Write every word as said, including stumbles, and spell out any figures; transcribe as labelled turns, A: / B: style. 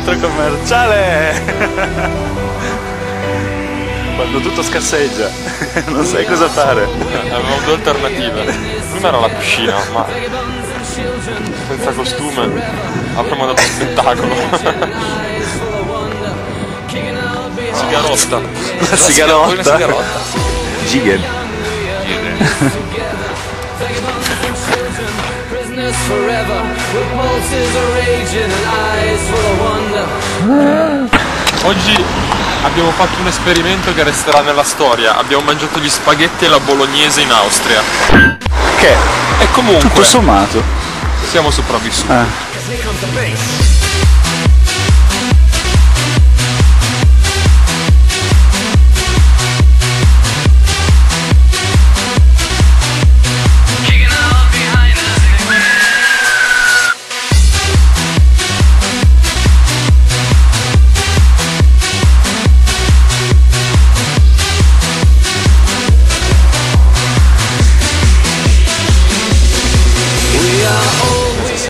A: centro commerciale. Quando tutto scarseggia, non sai cosa fare.
B: Avevamo due alternative. Prima era la piscina, ma senza costume avremmo dato spettacolo. Sigarotta.
A: La sigarotta.
B: Una sigarotta.
A: Gigen.
B: Oggi abbiamo fatto un esperimento che resterà nella storia. Abbiamo mangiato gli spaghetti e la bolognese in Austria.
A: Che?
B: E comunque
A: Tutto sommato.
B: siamo sopravvissuti.
A: Eh.